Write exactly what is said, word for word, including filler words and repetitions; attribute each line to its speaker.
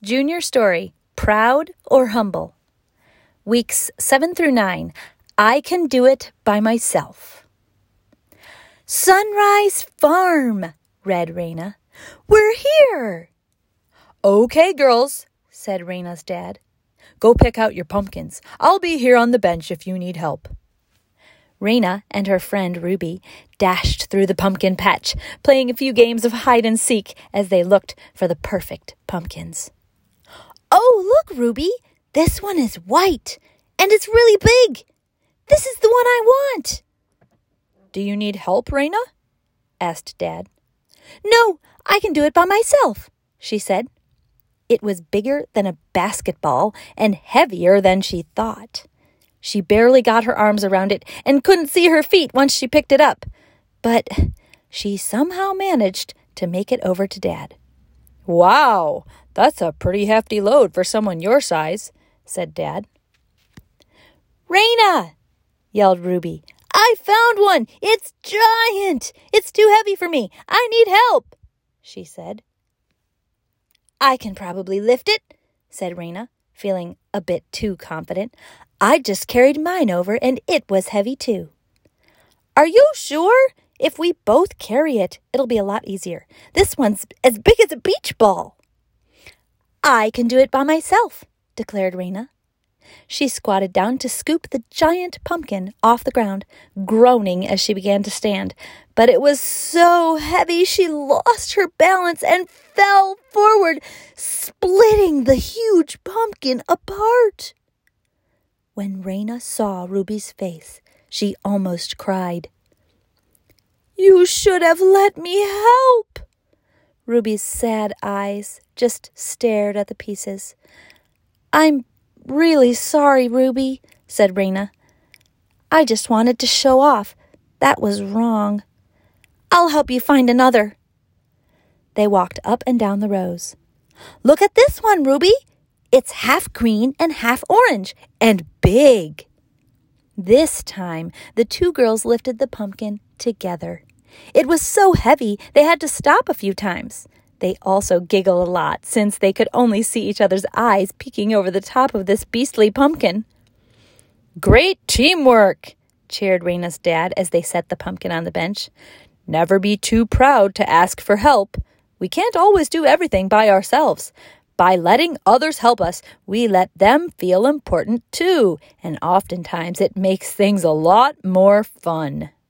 Speaker 1: Junior Story, Proud or Humble. Weeks seven through nine, I Can Do It by Myself. Sunrise Farm, read Raina. We're here.
Speaker 2: Okay, girls, said Raina's dad. Go pick out your pumpkins. I'll be here on the bench if you need help.
Speaker 1: Raina and her friend Ruby dashed through the pumpkin patch, playing a few games of hide and seek as they looked for the perfect pumpkins. Oh, look, Ruby, this one is white, and it's really big. This is the one I want.
Speaker 2: Do you need help, Raina? Asked Dad.
Speaker 1: No, I can do it by myself, she said. It was bigger than a basketball and heavier than she thought. She barely got her arms around it and couldn't see her feet once she picked it up. But she somehow managed to make it over to Dad.
Speaker 2: Wow, that's a pretty hefty load for someone your size, said Dad.
Speaker 1: Raina, yelled Ruby. I found one. It's giant. It's too heavy for me. I need help, she said. I can probably lift it, said Raina, feeling a bit too confident. I just carried mine over and it was heavy too. Are you sure? If we both carry it, it'll be a lot easier. This one's as big as a beach ball. I can do it by myself, declared Raina. She squatted down to scoop the giant pumpkin off the ground, groaning as she began to stand. But it was so heavy she lost her balance and fell forward, splitting the huge pumpkin apart. When Raina saw Ruby's face, she almost cried. You should have let me help. Ruby's sad eyes just stared at the pieces. I'm really sorry, Ruby, said Raina. I just wanted to show off. That was wrong. I'll help you find another. They walked up and down the rows. Look at this one, Ruby. It's half green and half orange, and big. This time, the two girls lifted the pumpkin together. It was so heavy, they had to stop a few times. They also giggled a lot, since they could only see each other's eyes peeking over the top of this beastly pumpkin.
Speaker 2: Great teamwork, cheered Raina's dad as they set the pumpkin on the bench. Never be too proud to ask for help. We can't always do everything by ourselves. By letting others help us, we let them feel important too, and oftentimes it makes things a lot more fun.